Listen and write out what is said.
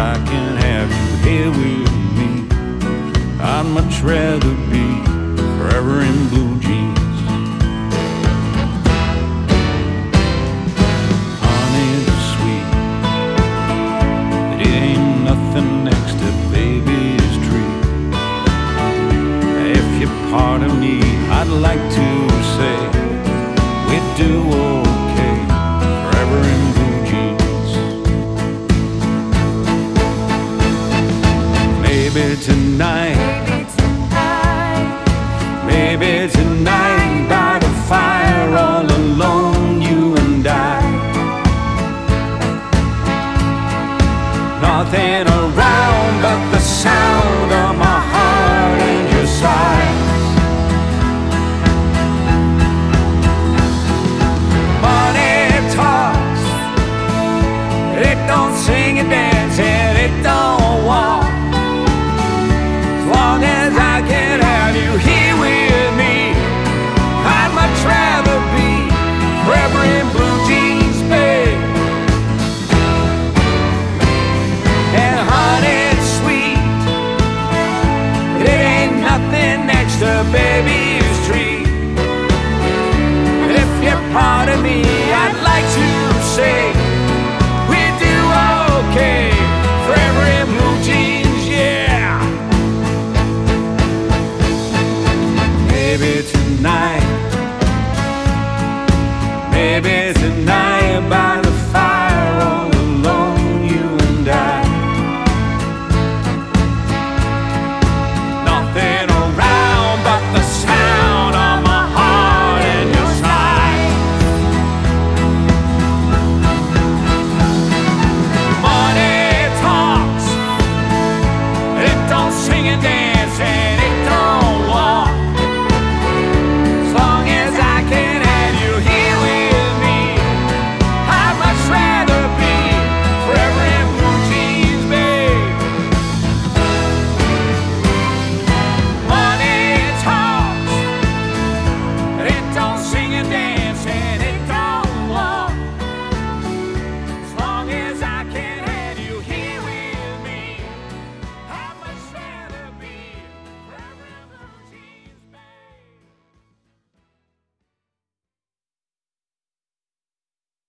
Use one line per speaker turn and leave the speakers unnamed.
I can have you here with me. I'd much rather be forever in blue jeans. Honey's sweet, but it ain't nothing next to baby's treat. If you pardon me, I'd like to say we'd do okay forever in blue jeans. Maybe tonight by the fire, all alone, you and I. Nothing around but the sound of my heart and your sighs. Money talks, it don't sing and dance, and it don't walk. As long as I can have you here with me, I'd much rather be forever in blue jeans, babe. And honey's sweet, but it ain't nothing next to baby's treat. But if you pardon me,